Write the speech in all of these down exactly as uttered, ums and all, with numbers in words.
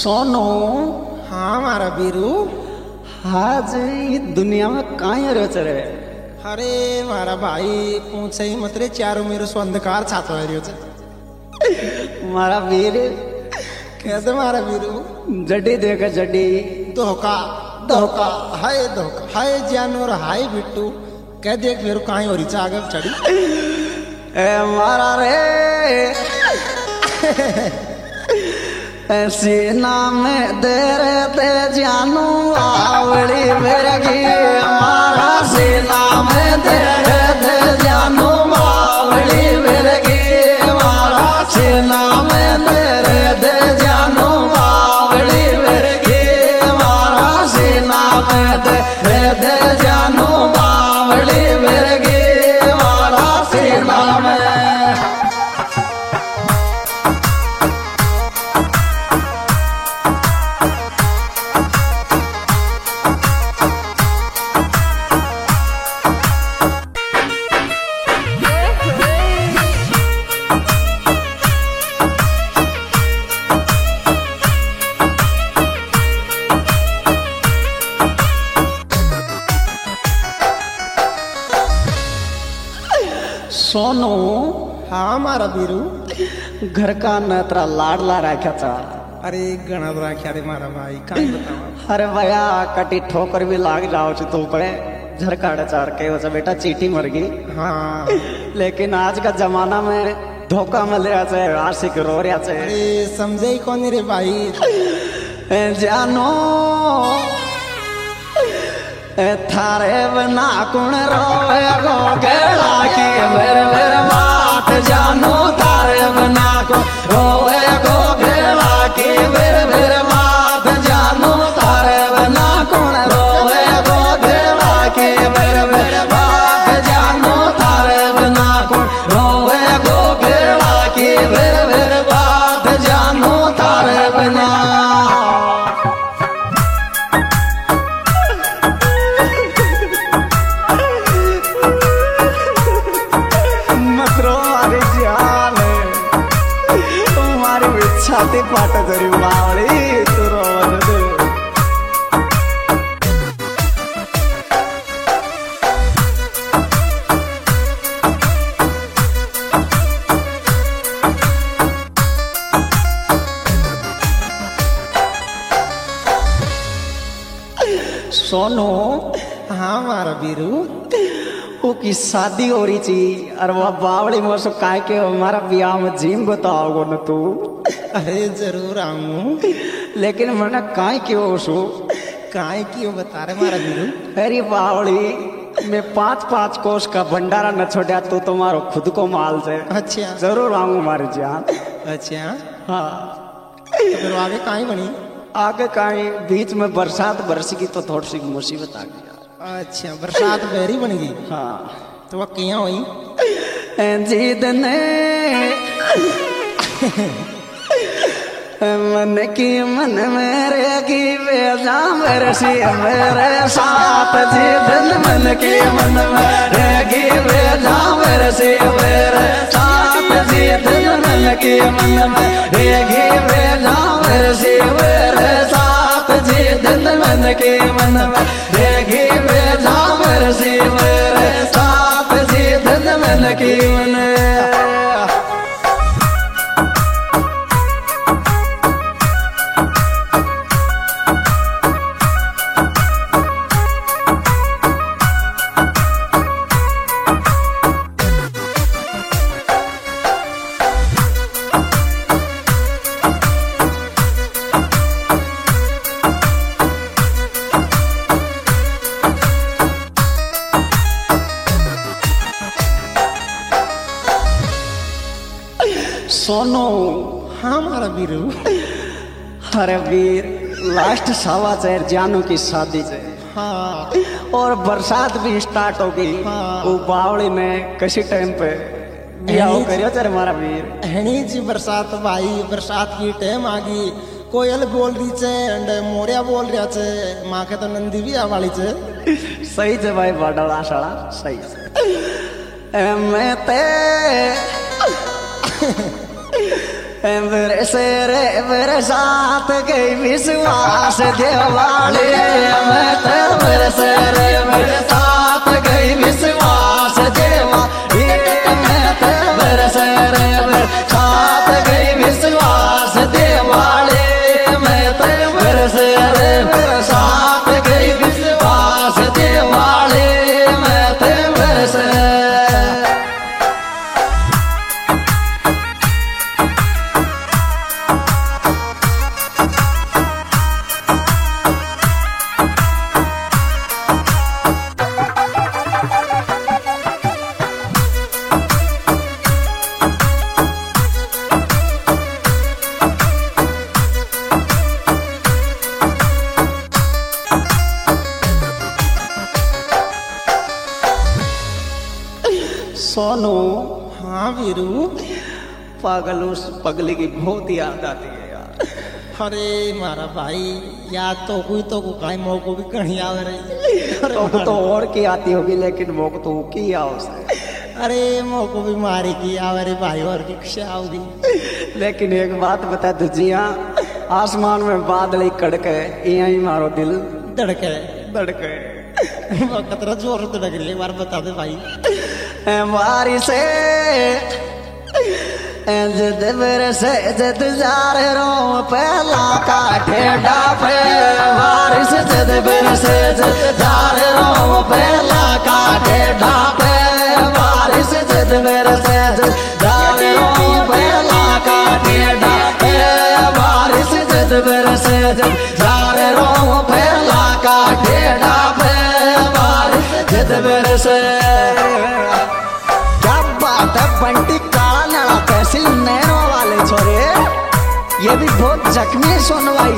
सोनू। हाँ मारा बीरू। आज दुनिया में कहाँ रहो चले? अरे मारा भाई पूछे ही मत रे, चारों मेरे सो अंधकार छातो है रियो मारा वीर कैसे मारा बीरू? जड्डी देखा जड्डी धोखा धोखा हाय धोखा हाय जानवर हाय बिट्टू कह देख मेरे कहाँ हो रही आगे चढ़ी ए मारा रे ऐसी नाम दे रे ते जानू आवड़ी मेरगी मारा सी नाम दे रे ते जानू आवड़ी मेरगी मारा सी नाम दे रे ते जानू आवड़ी मेरगी मारा सी नाम दे रे ते जानू आवड़ी मेरगी मारा सी नाम। सोनू। हाँ मारा बीरू। घर का नतरा लाडला रखा था। अरे गणत राख्या रे मारा भाई कहीं बतावा। अरे भैया कटी ठोकर भी लाग जाओ तो पड़े झरकाड़े चार के वजह बेटा चीटी मर गई। हाँ लेकिन आज का जमाना में धोखा मिल रहा है, आशिक रो रहा है। अरे समझे ही कौन रे भाई? जानो थारे बना कुण रोवे गो गेला की मेरे मेरे बात जानो थारे बना को रोवे गो गेला की मेरे मेरे बात जानो थारे बना कुण रोवे गो गेला की मेरे मेरे बात जानो थारे बना कुण रोवे गो गेला की मेरे मेरे बात जानो थारे बना। छाती पाट जरी बावळी तू रोवन दे। सोनू। हाँ मारा बीरू। वो की शादी हो रही थी और वह बावड़ी मोसो काय के हमारा ब्याह में जीम बताओगे न तू? अरे जरूर आऊं लेकिन मैंने काय क्यों सो काय क्यों बता रहे मारा बीरू? अरे बावड़ी मैं पांच पांच कोस का भंडारा न छोड़ा तो तुम्हारो खुद को माल से। अच्छा जरूर आऊंगा हमारी जान। अच्छा हाँ तो फिर आगे कहीं बनी? आगे कहीं बीच में बरसात बरसेगी तो थोड़ी सी मुसीबत आ गई। अच्छा बरसात बहरी बनेगी। हाँ तो वह क्या हुई? जीत ने मन की मन मेरे की बेजा मेरे सी मेरे साथ जीत मन की मन मेरे की बेजा मेरे सी मेरे साथ जीत मन की मन मेरे की बेजा मेरे सी मेरे साथ जीत मन की मन मेरे की बेजा मेरे सी मेरे साथ जीत मन की मन। सोनू। हाँ मारा बीरू। अरे वीर लास्ट सवा चार जानू की शादी से। हाँ और बरसात भी स्टार्ट हो गई। हाँ। वो बावड़ी में किसी टाइम पे ब्याह करियो तेरे मारा वीर। हनी जी बरसात भाई बरसात की टाइम आ गई। कोयल बोल रही छे एंड मोरिया बोल रहा छे माँ के तो नंदी भी आ वाली छे। सही है भाई बाडला साला सही है। मैं ते मेरे से रे मेरे साथ गई विश्वास दिवाली मैं तो मेरे से रे मेरे साथ गई विश्वास दिवाली मैं तो मेरे से रे मेरे साथ गई विश्वास दिवाली मैं तो मेरे से रे मेरे साथ गई विश्वास दिवाली मैं तो मेरे से सोनू। हाँ वीरू। पागल उस पगली की बहुत याद आती है यार। अरे मारा भाई याद तो कोई तो काई मौको भी कहीं आ रही। अरे तो और की आती होगी लेकिन मौको तो की आ उसे। अरे मौको भी मारी की आवे भाई और की खुशियाँ होगी। लेकिन एक बात बता तुझिया आसमान में बादल ही कड़के यही मारो दिल धड़के धड़के कतरा जोर से धड़क रही बार बता दे भाई। बारिश जद मेरे से जद जा रहे रो पहला काठे डाफे बारिश जद मेरे से जद जा रहे रो पहला काठे डाफे बारिश जद मेरे से जद जा रहे रो पहला काठे डाफे बारिश जद मेरे से जद जा रहे रो पहला काठे डाफे बारिश जद मेरे से बंटी काला नड़ा तहसील नैनो वाले छोरे ये भी बहुत जख्मी सुनवाई।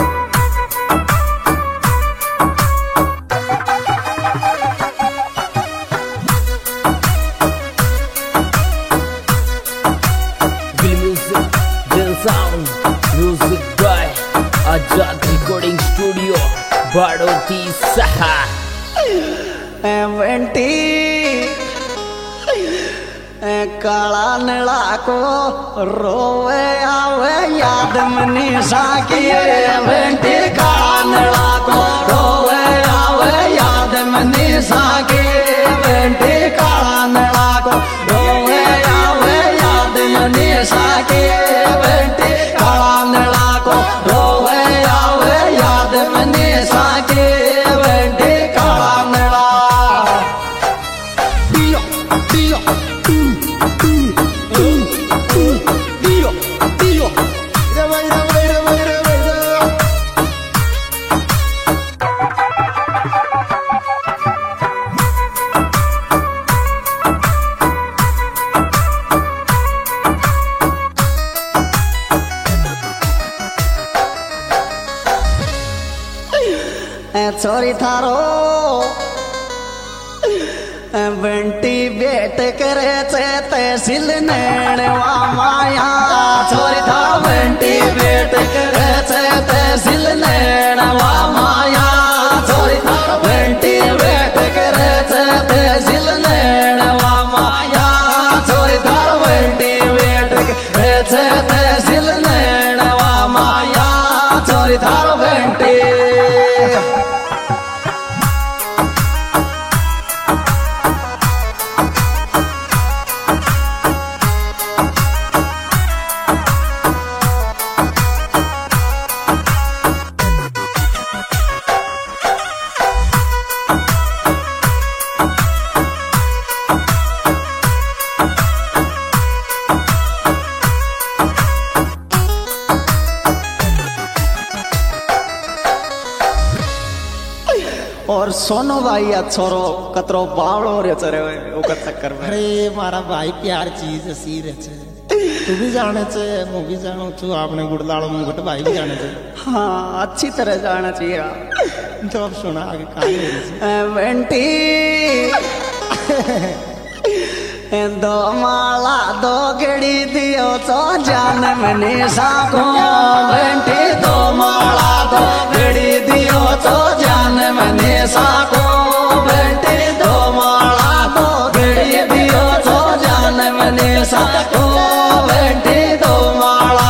म्यूजिक दिल sound music by Azad recording studio Badoti सहा। बंटी काला नला को रोवे आवे याद मनी साकी बेटी काला नला को रोवे आवे याद मनी साकी बेटी काला नला को रोवे आवे याद मनी साकी बेटी काला नला को रोवे आवे याद मनी साकी बेटी काला नला। पियो पियो छोरी थारो बंटी बेट करे चे तहसील नैनवा माया छोरी थारो बंटी बेट करे चे तहसील नैनवा माया छोरी थारो बंटी बेट करे चे तहसील नैनवा माया छोरी थारो बंटी बेट करे चे तहसील नैनवा माया छोरी थारो बंटी। और सोनो भाई या छोरो कतरो बावड़ो रे चरे ओकर चक्कर में। अरे मारा भाई प्यार चीज सी रे छे तू भी जाने छे मु भी जानू छू आपने गुड़लाड़ो मुगट भाई भी जाने छे। हाँ अच्छी तरह जाना चाहिए। तो अब सुना आगे कहानी बेंटी दो माला दो गड़ी दियो तो जान मनी साको बेंटी दो माला दो गड़ी दियो तो जान मनी साको बेंटी दो माला दो गड़ी दियो तो जान मनी साको बेंटी दो माला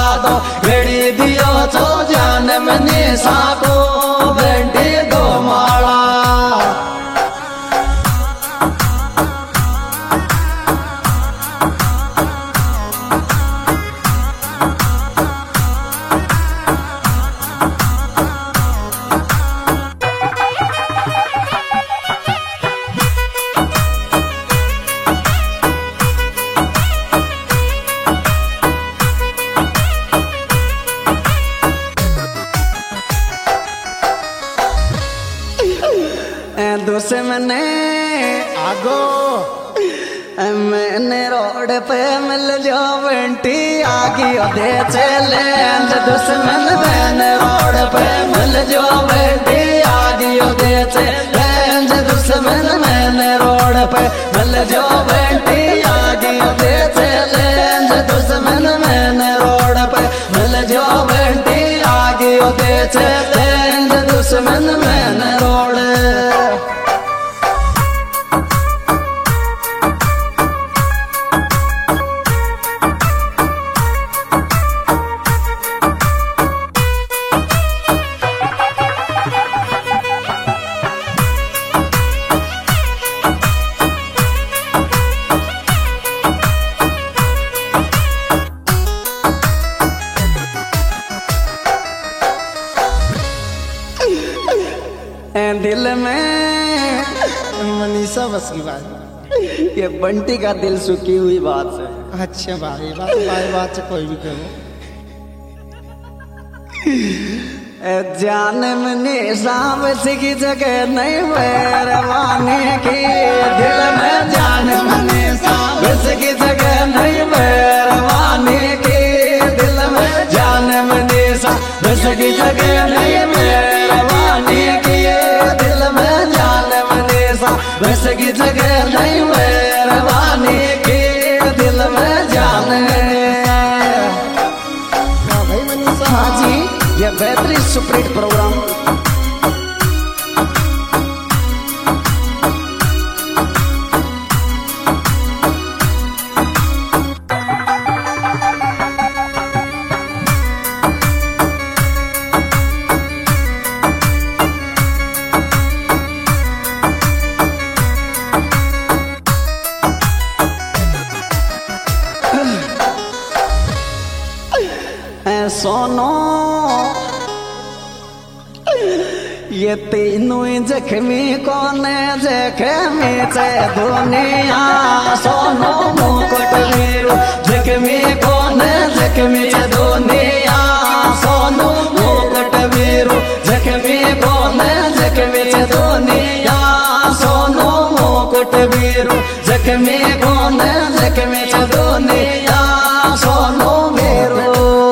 दुश्मने आगो मैंने रोड पे मिल जो बंटी आगी दे चैलेंज दुश्मन मैंने रोड पे मिल जो बंटी आगी दे चैलेंज दुश्मन मैंने रोड पे मिल जो बंटी आगी दे चैलेंज दुश्मन मैंने रोड पे मिल जो बंटी आगी दे चैलेंज दुश्मन मैंने रोड दिल में मनीषा बस की बात ये बंटी का दिल सुखी हुई बात से। अच्छा भाई बात भाई बात से कोई भी कहो जान में साबस की जगह नहीं मेहरबानी की दिल में जान में साबस की जगह नहीं मेहरबानी की दिल में जान में साबस की जगह नहीं मेहरबानी की दिल में जान में साबस की जगह नहीं मेहरबानी की दिल में जान भाई मनीषा हाँ जी ये बेहतरीन सुपरहिट प्रोग्राम सोनो ये तीनों जख्मी कोने जख्मी से दुनिया सोनो मुकुट वीरू जख्मी कोने जख्मी से दुनिया सोनो मुकुट वीरू जख्मी कोने जख्मी से दुनिया सोनो मुकुट वीरू जख्मी कोने जख्मी से दुनिया सोनो वीरू।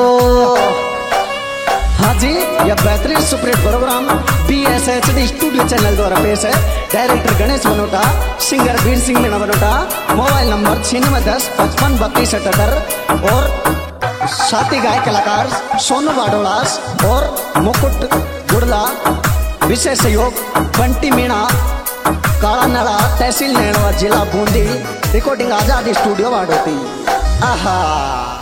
हाँ जी यह बेहतरीन superhit programme B S H D studio channel द्वारा पेश है। Director Ganesh Manota, singer Veer Singh Meena Manota, mobile number छियानवे दस पचपन बत्तीस अठहत्तर और साथी गायक कलाकार सोनू बाडोलास और मुकुट गुड़ला। विशेष सहयोग बंटी मीणा, काला नड़ा, तहसील नैनवा, जिला बूंदी। Recording Azadi studio Badoti. आहा